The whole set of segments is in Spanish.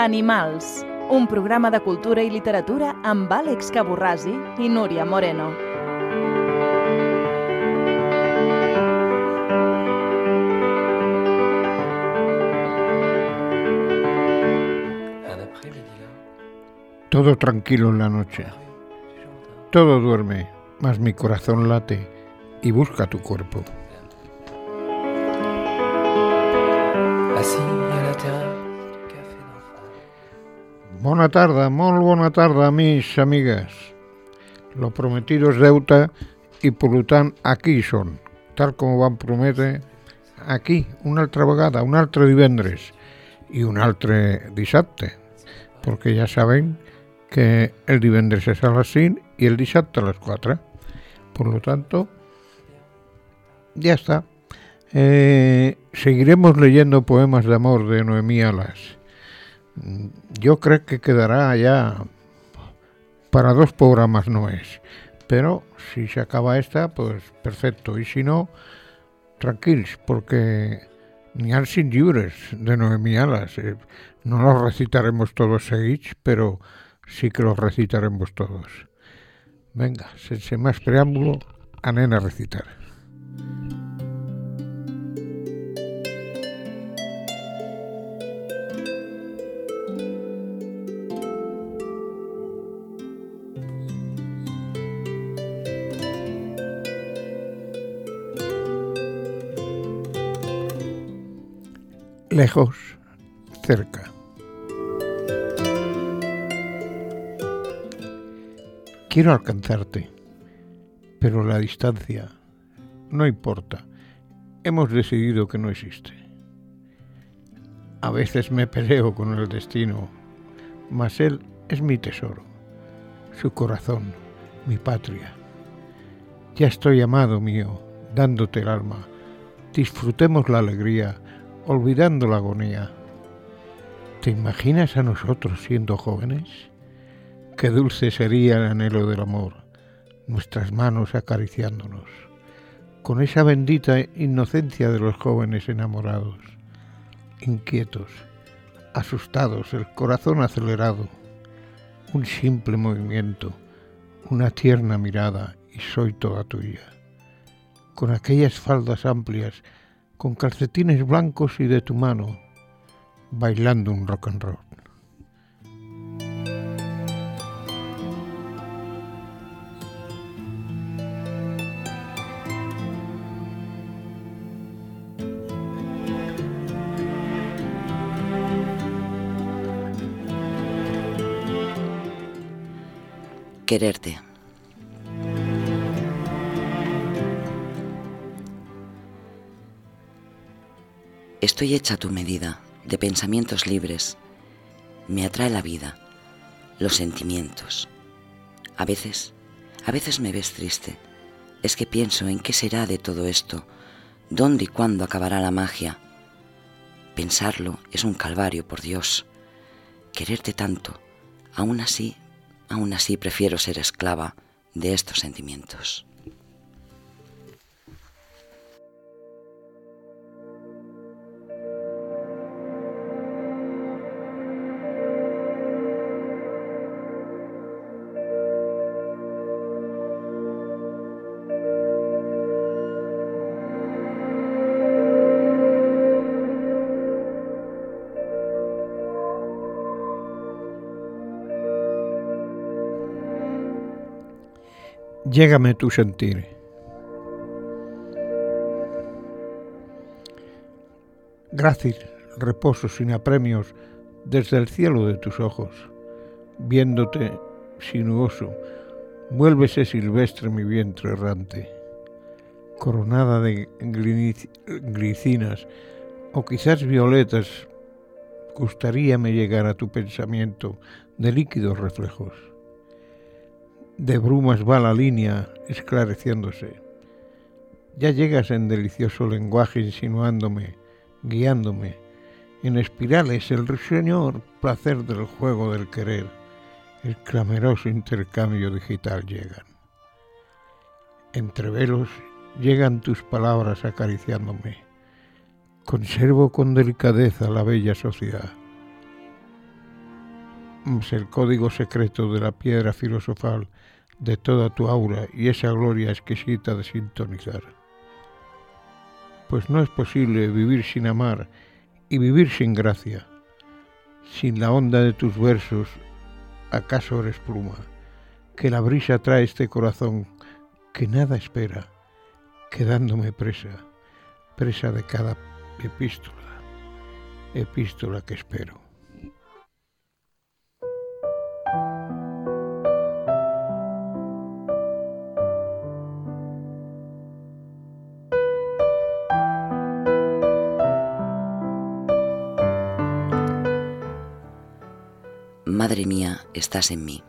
Animals, un programa de cultura i literatura amb Àlex Caborrasi i Núria Moreno. Todo tranquilo en la noche. Todo duerme, mas mi corazón late y busca tu cuerpo. Bona tarda, molt bona tarda, mis amigues. Lo prometido és deuta i, per tant, aquí són, tal com van prometre, aquí, una altra vegada, un altre divendres i un altre dissabte, perquè ja saben que el divendres es a las 5 y el dissabte a las 4. Por lo tanto, ya está. Seguiremos leyendo poemas de amor de Noemí Alas. Yo creo que quedará ya para 2 programas, no es. Pero si se acaba esta, pues perfecto. Y si no, tranquilos, porque n'hi ha 5 llibres de Noemí Alas. No los recitaremos todos seguidos, pero sí que los recitaremos todos. Venga, sense más preámbulo, anem a recitar. Lejos, cerca. Quiero alcanzarte, pero la distancia no importa. Hemos decidido que no existe. A veces me peleo con el destino, mas él es mi tesoro, su corazón, mi patria. Ya estoy, amado mío, dándote el alma. Disfrutemos la alegría, olvidando la agonía. ¿Te imaginas a nosotros siendo jóvenes? Qué dulce sería el anhelo del amor, nuestras manos acariciándonos, con esa bendita inocencia de los jóvenes enamorados, inquietos, asustados, el corazón acelerado, un simple movimiento, una tierna mirada y soy toda tuya, con aquellas faldas amplias, con calcetines blancos y de tu mano, bailando un rock and roll. Quererte. Estoy hecha a tu medida, de pensamientos libres. Me atrae la vida, los sentimientos. A veces me ves triste. Es que pienso en qué será de todo esto, dónde y cuándo acabará la magia. Pensarlo es un calvario, por Dios. Quererte tanto, aún así prefiero ser esclava de estos sentimientos. Llégame tu sentir. Grácil, reposo sin apremios desde el cielo de tus ojos, viéndote sinuoso, vuélvese silvestre mi vientre errante, coronada de glicinas o quizás violetas, gustaríame llegar a tu pensamiento de líquidos reflejos. De brumas va la línea esclareciéndose. Ya llegas en delicioso lenguaje insinuándome, guiándome. En espirales el risueñor placer del juego del querer, el clameroso intercambio digital llegan. Entre velos llegan tus palabras acariciándome. Conservo con delicadeza la bella sociedad. mas el código secreto de la piedra filosofal de toda tu aura y esa gloria exquisita de sintonizar. Pues no es posible vivir sin amar y vivir sin gracia. Sin la onda de tus versos, ¿acaso eres pluma? Que la brisa trae este corazón que nada espera, quedándome presa de cada epístola que espero. Madre mía, estás en mí.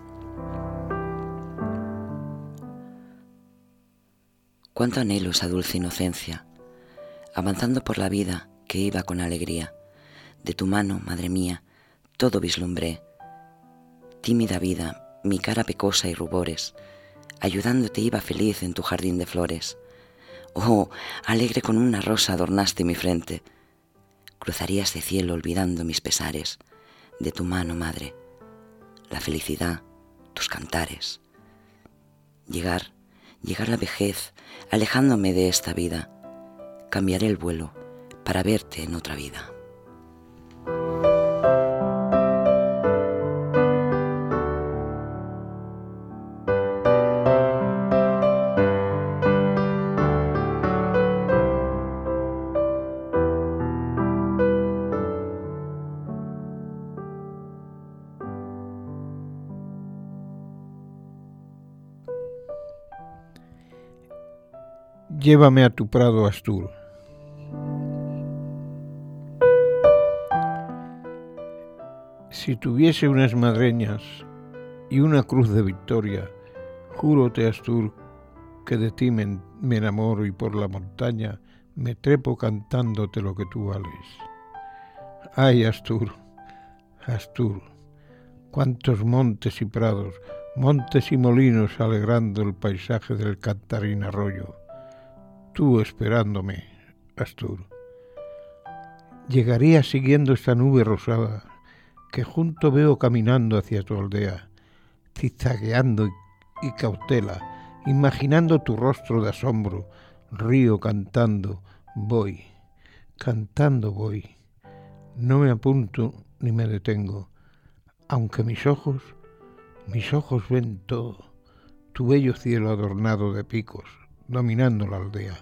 Cuánto anhelo esa dulce inocencia, avanzando por la vida que iba con alegría. De tu mano, madre mía, todo vislumbré. Tímida vida, mi cara pecosa y rubores, ayudándote iba feliz en tu jardín de flores. Oh, alegre con una rosa adornaste mi frente. Cruzaría este cielo olvidando mis pesares. De tu mano, madre, la felicidad, tus cantares. Llegar la vejez, alejándome de esta vida, cambiaré el vuelo para verte en otra vida. Llévame a tu prado, Astur. Si tuviese unas madreñas y una cruz de victoria, júrote, Astur, que de ti me enamoro y por la montaña me trepo cantándote lo que tú vales. Ay, Astur, Astur, cuántos montes y prados, montes y molinos alegrando el paisaje del cantarín arroyo. Tú esperándome, Astur. Llegaría siguiendo esta nube rosada que junto veo caminando hacia tu aldea, zigzagueando y cautela, imaginando tu rostro de asombro, río cantando voy, no me apunto ni me detengo, aunque mis ojos ven todo, tu bello cielo adornado de picos, dominando la aldea.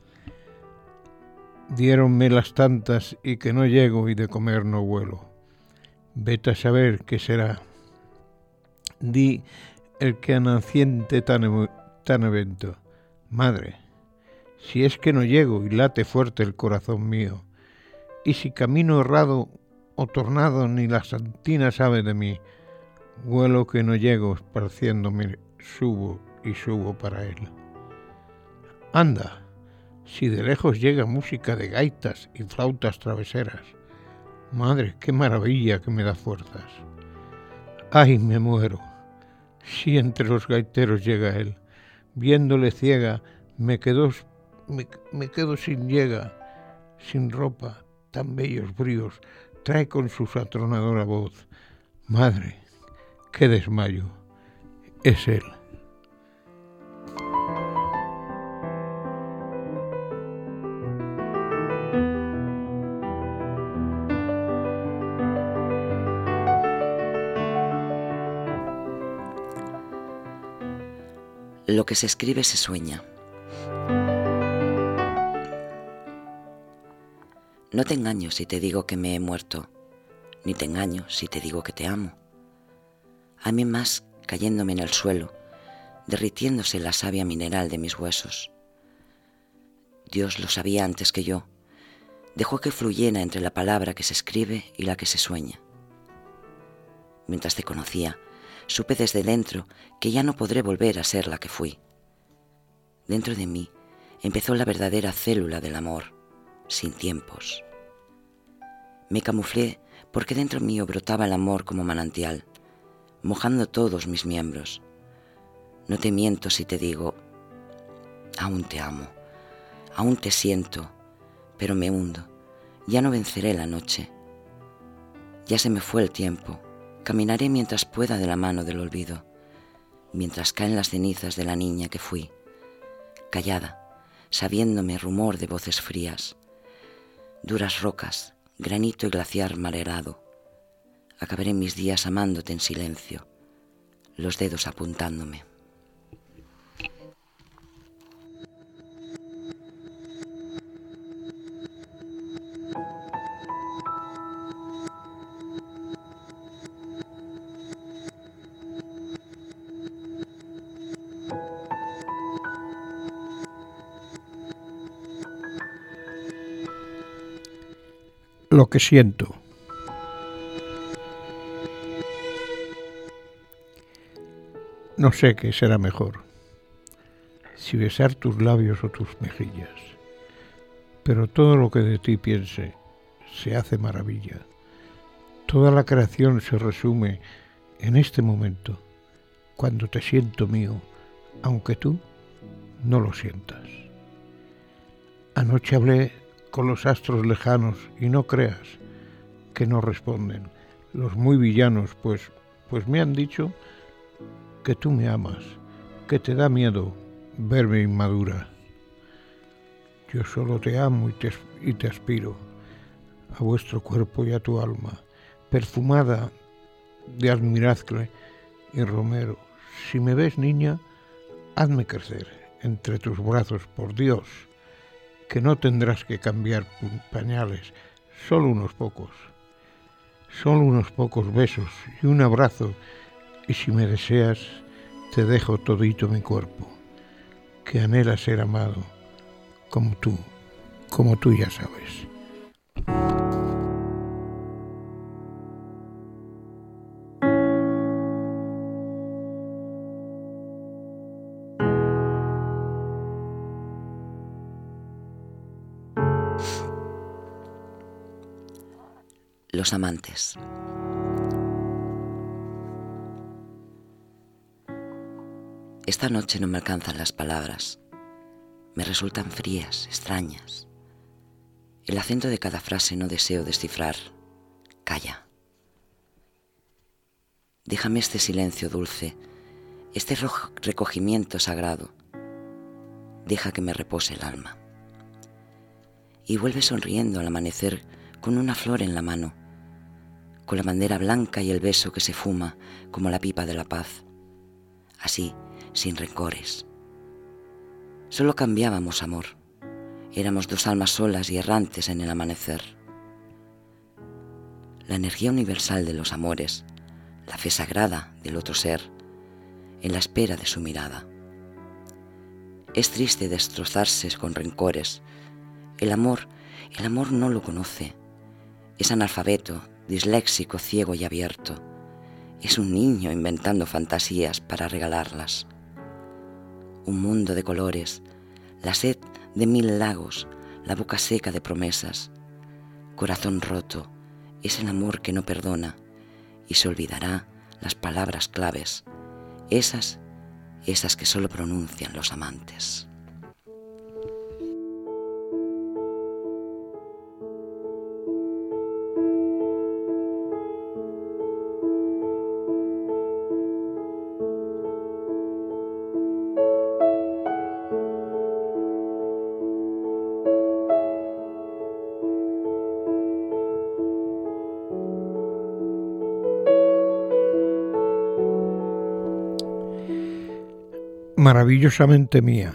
Diéronme las tantas y que no llego y de comer no huelo. Vete a saber qué será. Di el que a naciente tan evento. Madre, si es que no llego y late fuerte el corazón mío, y si camino errado o tornado ni la santina sabe de mí, vuelo que no llego esparciéndome, subo y subo para él. Anda, si de lejos llega música de gaitas y flautas traveseras. Madre, qué maravilla que me da fuerzas. Ay, me muero. Si entre los gaiteros llega él, viéndole ciega, me quedo sin llega, sin ropa, tan bellos bríos, trae con su atronadora voz. Madre, qué desmayo, es él. Lo que se escribe se sueña. No te engaño si te digo que me he muerto, ni te engaño si te digo que te amo. A mí más cayéndome en el suelo, derritiéndose la savia mineral de mis huesos. Dios lo sabía antes que yo, dejó que fluyera entre la palabra que se escribe y la que se sueña. Mientras te conocía, supe desde dentro que ya no podré volver a ser la que fui. Dentro de mí empezó la verdadera célula del amor, sin tiempos. Me camuflé porque dentro mío brotaba el amor como manantial, mojando todos mis miembros. No te miento si te digo, aún te amo, aún te siento, pero me hundo, ya no venceré la noche. Ya se me fue el tiempo, Caminaré mientras pueda de la mano del olvido, mientras caen las cenizas de la niña que fui, callada, sabiéndome rumor de voces frías, duras rocas, granito y glaciar malerado. Acabaré mis días amándote en silencio, los dedos apuntándome. Lo que siento. No sé qué será mejor, si besar tus labios o tus mejillas, pero todo lo que de ti piense se hace maravilla. Toda la creación se resume en este momento, cuando te siento mío, aunque tú no lo sientas. Anoche hablé con los astros lejanos y no creas que no responden los muy villanos, pues me han dicho que tú me amas, que te da miedo verme inmadura. Yo solo te amo y te aspiro a vuestro cuerpo y a tu alma, perfumada de almizcle y romero. Si me ves, niña, hazme crecer entre tus brazos, por Dios, que no tendrás que cambiar pañales, solo unos pocos besos y un abrazo, y si me deseas, te dejo todito mi cuerpo, que anhela ser amado, como tú ya sabes. Los amantes. Esta noche no me alcanzan las palabras. Me resultan frías, extrañas. El acento de cada frase no deseo descifrar. Calla. Déjame este silencio dulce, este recogimiento sagrado. Deja que me repose el alma. Y vuelve sonriendo al amanecer con una flor en la mano, con la bandera blanca y el beso que se fuma como la pipa de la paz. Así, sin rencores. Solo cambiábamos amor. Éramos dos almas solas y errantes en el amanecer. La energía universal de los amores, la fe sagrada del otro ser, en la espera de su mirada. Es triste destrozarse con rencores. El amor no lo conoce. Es analfabeto, disléxico, ciego y abierto. Es un niño inventando fantasías para regalarlas. Un mundo de colores, la sed de 1000 lagos, la boca seca de promesas. Corazón roto, es el amor que no perdona y se olvidará las palabras claves, esas que solo pronuncian los amantes. Maravillosamente mía.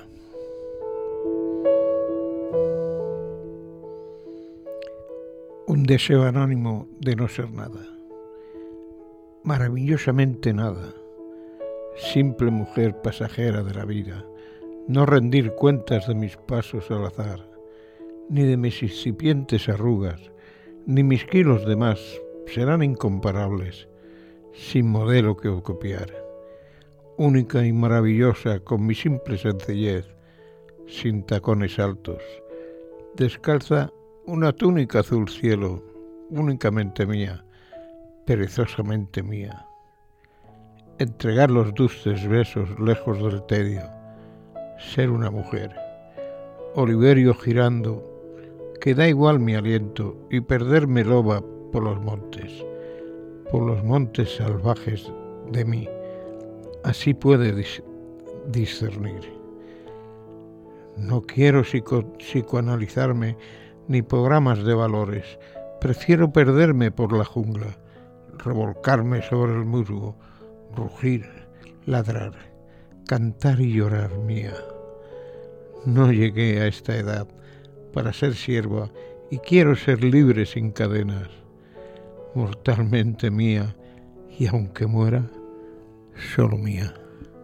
Un deseo anónimo de no ser nada. Maravillosamente nada. Simple mujer pasajera de la vida. No rendir cuentas de mis pasos al azar, ni de mis incipientes arrugas, ni mis kilos de más serán incomparables, sin modelo que copiar. Única y maravillosa con mi simple sencillez, sin tacones altos, descalza una túnica azul cielo, únicamente mía, perezosamente mía. Entregar los dulces besos lejos del tedio, ser una mujer, oliverio girando, que da igual mi aliento, y perderme loba por los montes, por los montes salvajes de mí. Así puede discernir. No quiero psicoanalizarme ni programas de valores. Prefiero perderme por la jungla, revolcarme sobre el musgo, rugir, ladrar, cantar y llorar mía. No llegué a esta edad para ser sierva y quiero ser libre sin cadenas, mortalmente mía, y aunque muera, solo mía.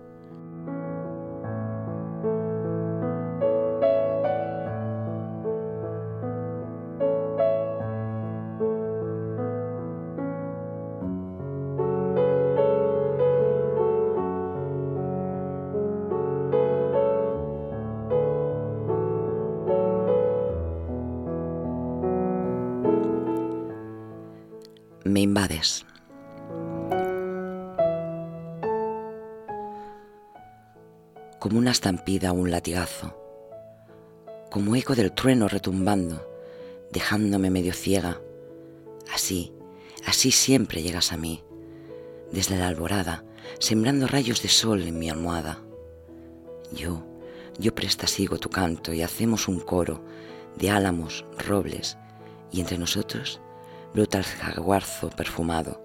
Me invades. Como una estampida o un latigazo, como eco del trueno retumbando, dejándome medio ciega. Así siempre llegas a mí, desde la alborada, sembrando rayos de sol en mi almohada. Yo prestasigo tu canto y hacemos un coro de álamos, robles, y entre nosotros brota el jaguarzo perfumado.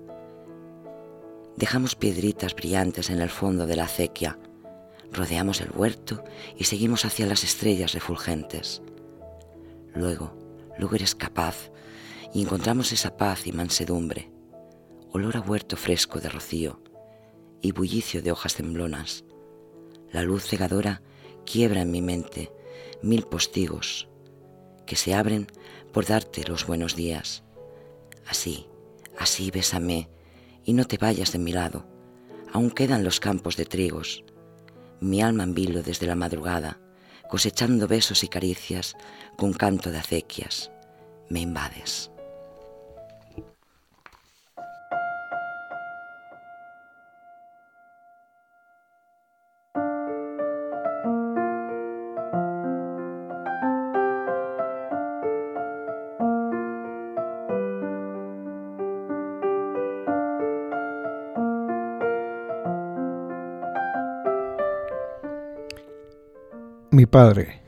Dejamos piedritas brillantes en el fondo de la acequia, rodeamos el huerto y seguimos hacia las estrellas refulgentes. Luego eres capaz y encontramos esa paz y mansedumbre, olor a huerto fresco de rocío y bullicio de hojas temblonas. La luz cegadora quiebra en mi mente 1000 postigos que se abren por darte los buenos días. Así bésame y no te vayas de mi lado. Aún quedan los campos de trigos. Mi alma en vilo desde la madrugada, cosechando besos y caricias con canto de acequias. Me invades. Mi padre.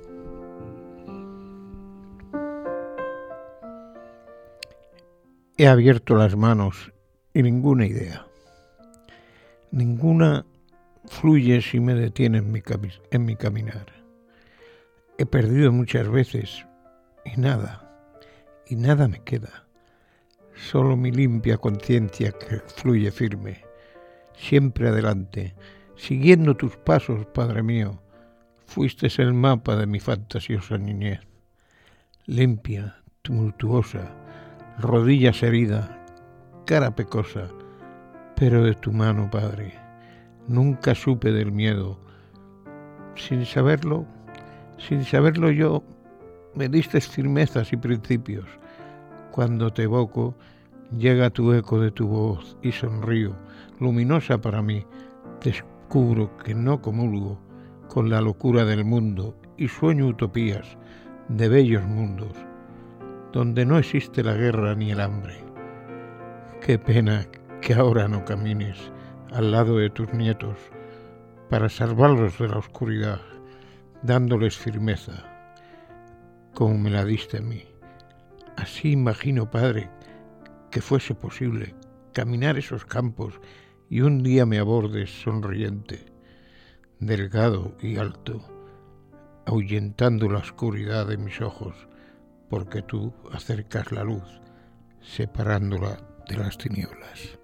He abierto las manos y ninguna idea. Ninguna fluye si me detiene en mi caminar. He perdido muchas veces y nada me queda. Solo mi limpia conciencia que fluye firme, siempre adelante, siguiendo tus pasos, Padre mío. Fuiste el mapa de mi fantasiosa niñez, limpia, tumultuosa, rodillas heridas, cara pecosa, pero de tu mano, Padre, nunca supe del miedo. Sin saberlo yo, me diste firmezas y principios. Cuando te evoco, llega tu eco de tu voz y sonrío, luminosa para mí. Descubro que no comulgo con la locura del mundo y sueño utopías de bellos mundos, donde no existe la guerra ni el hambre. Qué pena que ahora no camines al lado de tus nietos para salvarlos de la oscuridad, dándoles firmeza, como me la diste a mí. Así imagino, Padre, que fuese posible caminar esos campos y un día me abordes sonriente, delgado y alto, ahuyentando la oscuridad de mis ojos, porque tú acercas la luz, separándola de las tinieblas.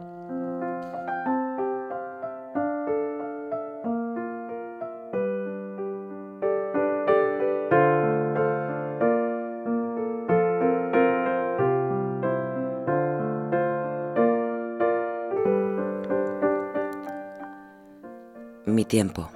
Mi tiempo.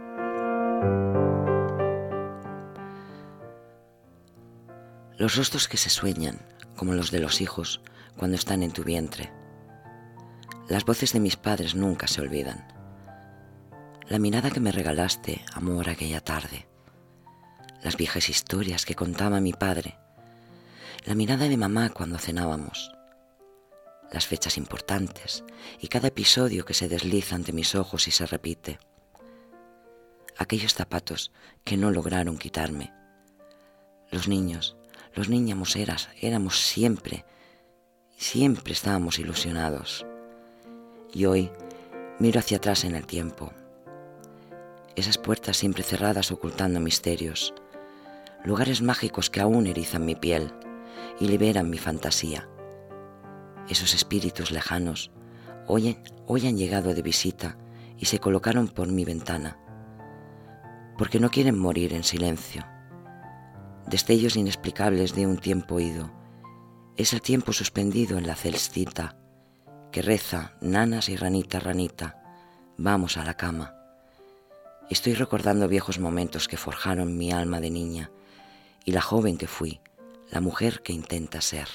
Los rostros que se sueñan, como los de los hijos cuando están en tu vientre. Las voces de mis padres nunca se olvidan. La mirada que me regalaste, amor, aquella tarde. Las viejas historias que contaba mi padre. La mirada de mamá cuando cenábamos. las fechas importantes y cada episodio que se desliza ante mis ojos y se repite. Aquellos zapatos que no lograron quitarme. Los niños éramos siempre estábamos ilusionados. Y hoy miro hacia atrás en el tiempo. Esas puertas siempre cerradas ocultando misterios, lugares mágicos que aún erizan mi piel y liberan mi fantasía. Esos espíritus lejanos hoy han llegado de visita y se colocaron por mi ventana, porque no quieren morir en silencio. Destellos inexplicables de un tiempo ido, es el tiempo suspendido en la celestita que reza nanas y ranita, ranita, vamos a la cama. Estoy recordando viejos momentos que forjaron mi alma de niña y la joven que fui, la mujer que intenta ser.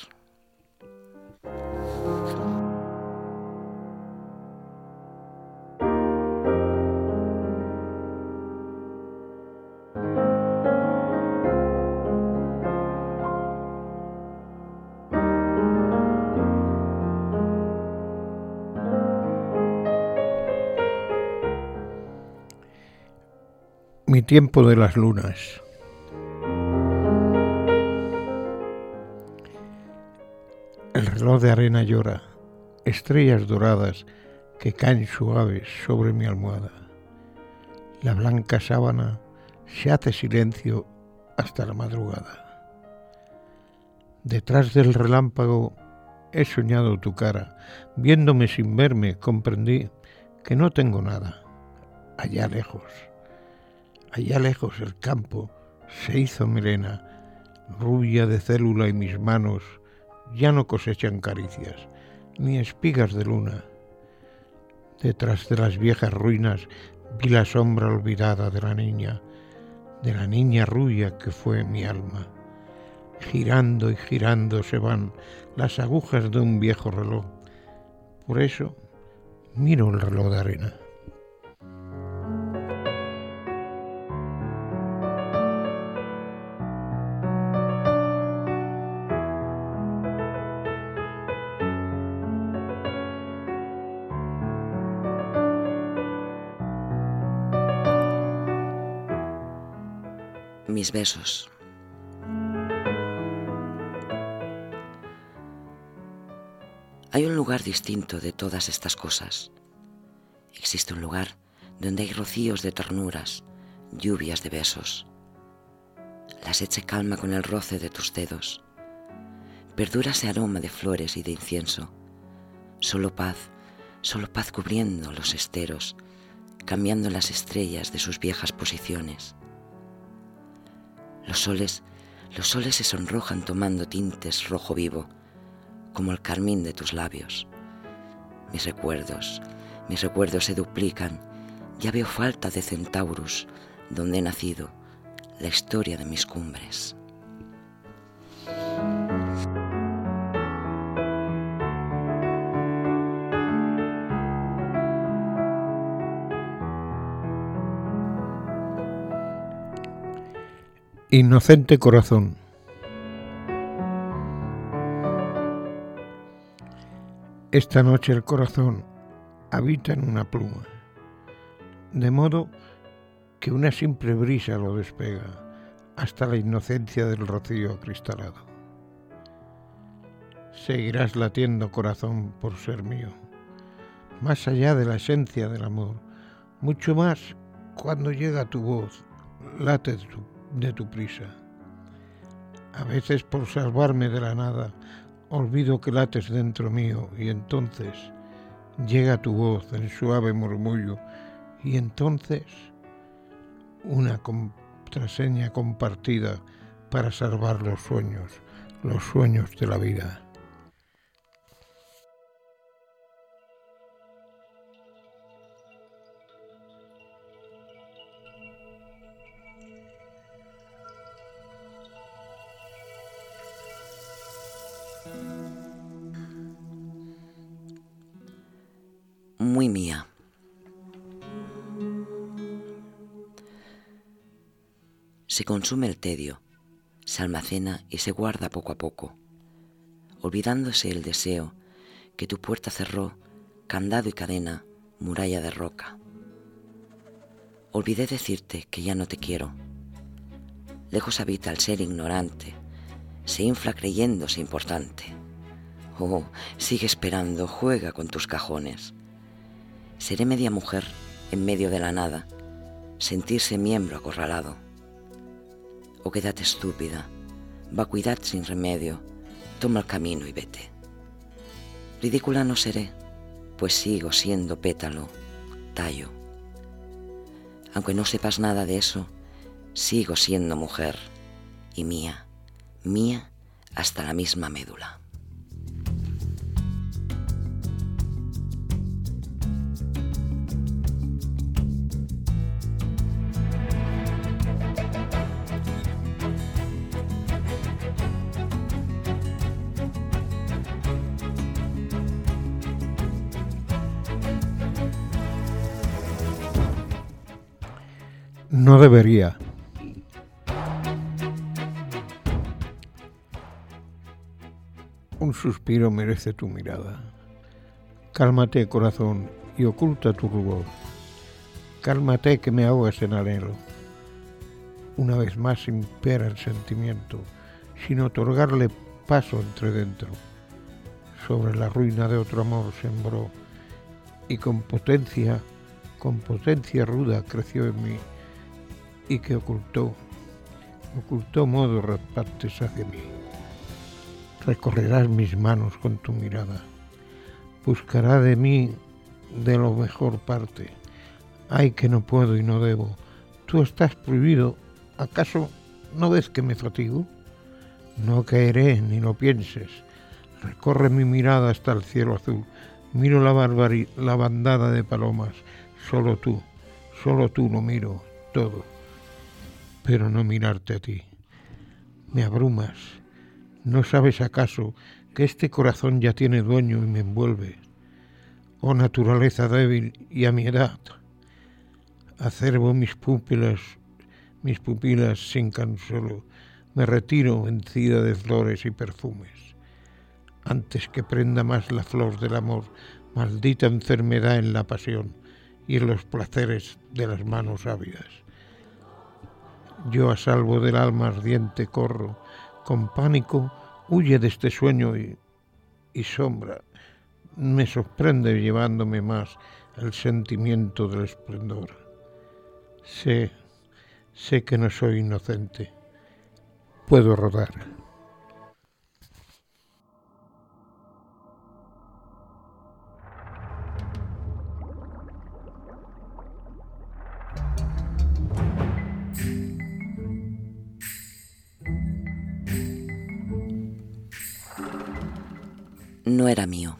Mi tiempo de las lunas. El reloj de arena llora, estrellas doradas que caen suaves sobre mi almohada. La blanca sábana se hace silencio hasta la madrugada. Detrás del relámpago he soñado tu cara, viéndome sin verme comprendí que no tengo nada. Allá lejos el campo se hizo melena, rubia de célula y mis manos ya no cosechan caricias, ni espigas de luna. Detrás de las viejas ruinas vi la sombra olvidada de la niña rubia que fue mi alma. Girando y girando se van las agujas de un viejo reloj. Por eso miro el reloj de arena. Mis besos. Hay un lugar distinto de todas estas cosas. Existe un lugar donde hay rocíos de ternuras, lluvias de besos. La sed se calma con el roce de tus dedos. Perdura ese aroma de flores y de incienso. Solo paz cubriendo los esteros, cambiando las estrellas de sus viejas posiciones. Los soles se sonrojan tomando tintes rojo vivo, como el carmín de tus labios. Mis recuerdos se duplican, ya veo falta de Centaurus, donde he nacido, la historia de mis cumbres. Inocente corazón. Esta noche el corazón habita en una pluma, de modo que una simple brisa lo despega hasta la inocencia del rocío acristalado. Seguirás latiendo, corazón, por ser mío, más allá de la esencia del amor, mucho más cuando llega tu voz, late de tu prisa. A veces, por salvarme de la nada, olvido que lates dentro mío y entonces llega tu voz en suave murmullo y entonces una contraseña compartida para salvar los sueños de la vida. Muy mía. Se consume el tedio, se almacena y se guarda poco a poco, olvidándose el deseo que tu puerta cerró, candado y cadena, muralla de roca. Olvidé decirte que ya no te quiero. Lejos habita el ser ignorante, se infla creyéndose importante. Oh, sigue esperando, juega con tus cajones. Seré media mujer en medio de la nada, sentirse miembro acorralado. O quédate estúpida, vacuidad sin remedio, toma el camino y vete. Ridícula no seré, pues sigo siendo pétalo, tallo. Aunque no sepas nada de eso, sigo siendo mujer y mía, mía hasta la misma médula. No debería. Un suspiro merece tu mirada. Cálmate, corazón, y oculta tu rubor. Cálmate, que me ahogas en anhelo. Una vez más impera el sentimiento, sin otorgarle paso entre dentro. Sobre la ruina de otro amor sembró, y con potencia ruda creció en mí, y que ocultó modos raspantes hacia mí. Recorrerás mis manos con tu mirada, buscará de mí de lo mejor parte. Ay, que no puedo y no debo, tú estás prohibido, ¿acaso no ves que me fatigo? No caeré, ni lo pienses, recorre mi mirada hasta el cielo azul, miro la bandada de palomas, solo tú lo miro todo. Pero no mirarte a ti. Me abrumas. ¿No sabes acaso que este corazón ya tiene dueño y me envuelve? Oh naturaleza débil y a mi edad. Acerbo mis pupilas sin consuelo. Me retiro vencida de flores y perfumes. Antes que prenda más la flor del amor, maldita enfermedad en la pasión y en los placeres de las manos ávidas. Yo a salvo del alma ardiente corro, con pánico huye de este sueño y sombra me sorprende llevándome más el sentimiento del esplendor. Sé que no soy inocente, puedo rodar. No era mío.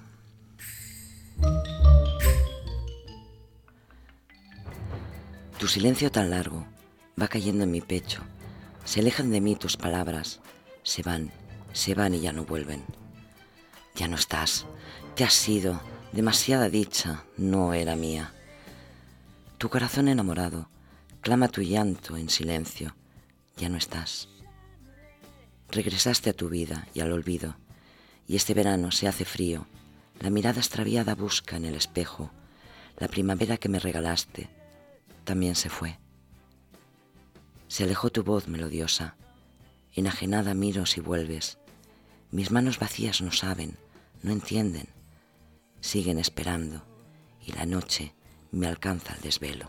Tu silencio tan largo va cayendo en mi pecho. Se alejan de mí tus palabras. Se van y ya no vuelven. Ya no estás. Te has ido. Demasiada dicha no era mía. Tu corazón enamorado clama tu llanto en silencio. Ya no estás. Regresaste a tu vida y al olvido. Y este verano se hace frío, la mirada extraviada busca en el espejo, la primavera que me regalaste también se fue. Se alejó tu voz melodiosa, enajenada miro si vuelves, mis manos vacías no saben, no entienden, siguen esperando y la noche me alcanza el desvelo.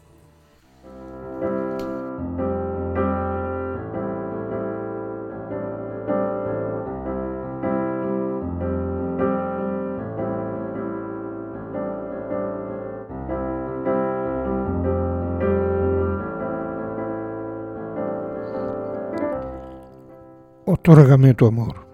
Otórgame tu amor.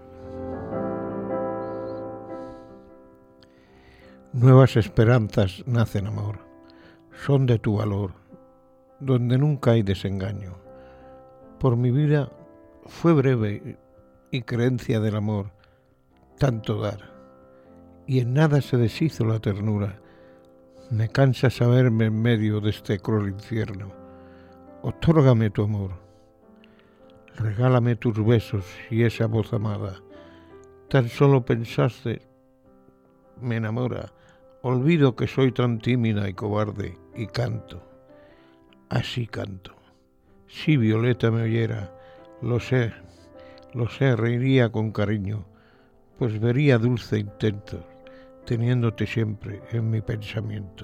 Nuevas esperanzas nacen, amor, son de tu valor, donde nunca hay desengaño. Por mi vida fue breve y creencia del amor, tanto dar, y en nada se deshizo la ternura. Me cansa saberme en medio de este cruel infierno. Otórgame tu amor. Regálame tus besos y esa voz amada. Tan solo pensaste me enamora. Olvido que soy tan tímida y cobarde y canto. Así canto. Si Violeta me oyera, lo sé, reiría con cariño, pues vería dulce intento, teniéndote siempre en mi pensamiento.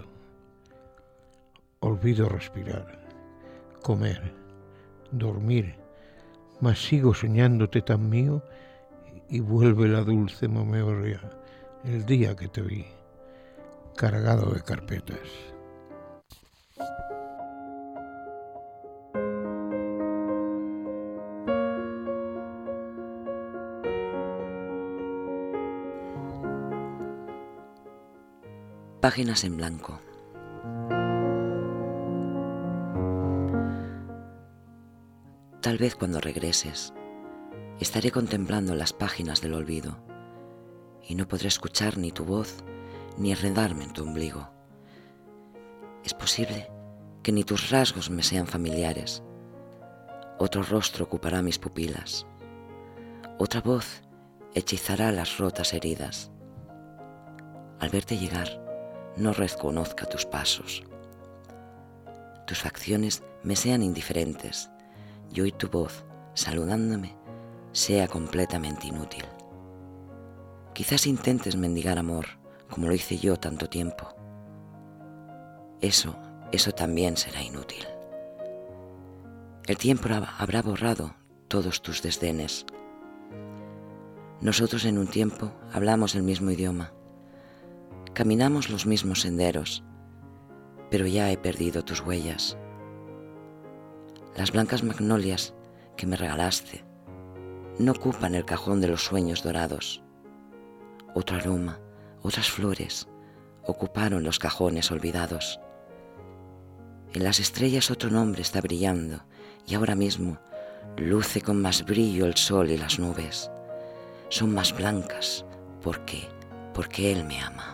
Olvido respirar, comer, dormir, mas sigo soñándote tan mío y vuelve la dulce memoria el día que te vi, cargado de carpetas. Páginas en blanco. Tal vez cuando regreses, estaré contemplando las páginas del olvido y no podré escuchar ni tu voz ni enredarme en tu ombligo. Es posible que ni tus rasgos me sean familiares. Otro rostro ocupará mis pupilas. Otra voz hechizará las rotas heridas. Al verte llegar, no reconozca tus pasos. Tus facciones me sean indiferentes y hoy tu voz, saludándome, sea completamente inútil. Quizás intentes mendigar amor, como lo hice yo tanto tiempo. Eso también será inútil. El tiempo habrá borrado todos tus desdenes. Nosotros en un tiempo hablamos el mismo idioma. Caminamos los mismos senderos, pero ya he perdido tus huellas. Las blancas magnolias que me regalaste no ocupan el cajón de los sueños dorados. Otro aroma, otras flores ocuparon los cajones olvidados. En las estrellas otro nombre está brillando y ahora mismo luce con más brillo el sol y las nubes. Son más blancas porque Él me ama.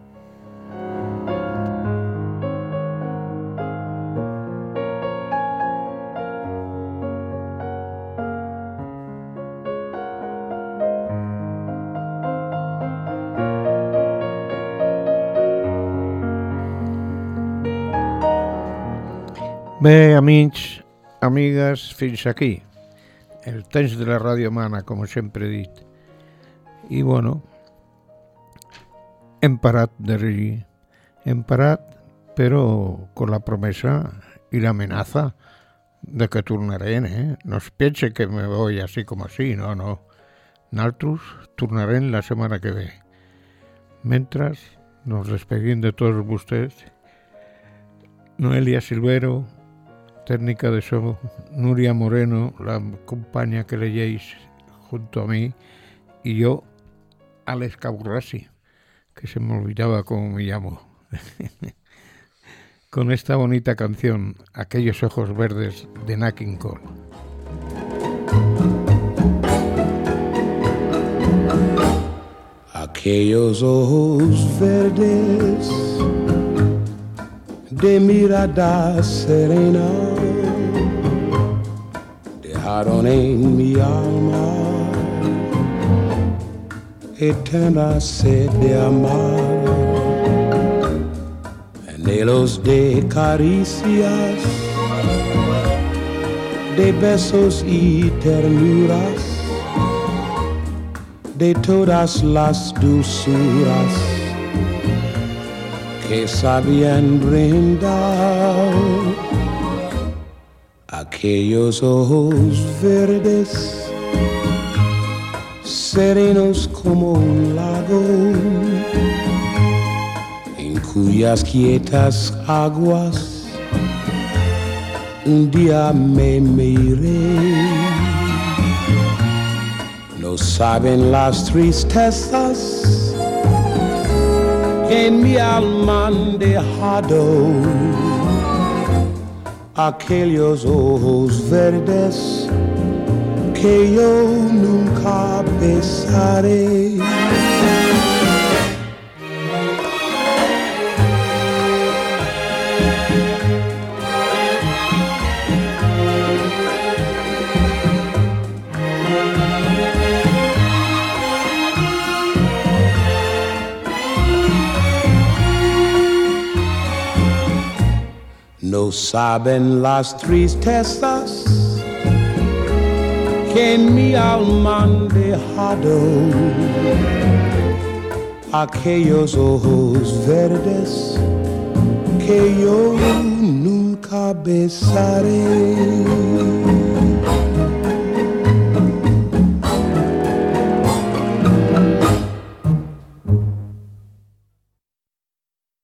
Bé, amics, amigues, fins aquí. El temps de la ràdio mana, com sempre he dit. I, bueno, hem parat de llegir. Hem parat, però con la promesa i l'amenaza de que tornarem, No es piense que me voy así como así, no. Nosaltres tornarem la setmana que ve. Mentre nos despedim de tots vostès, Noelia Silvero, técnica de so, Nuria Moreno, la compañía que leéis junto a mí, y yo, Alex Caburrasi, que se me olvidaba cómo me llamo, con esta bonita canción, Aquellos ojos verdes de Nat King Cole. Aquellos ojos verdes de mirada serena dejaron en mi alma eterna sed de amar, anhelos de caricias, de besos y ternuras, de todas las dulzuras que sabían brindar. Aquellos ojos verdes, serenos como un lago, en cuyas quietas aguas un día me miré. No saben las tristezas que en mi alma han dejado aquellos ojos verdes que yo nunca besaré. no saben las tristezas que en mi alma han dejado aquellos ojos verdes que yo nunca besaré.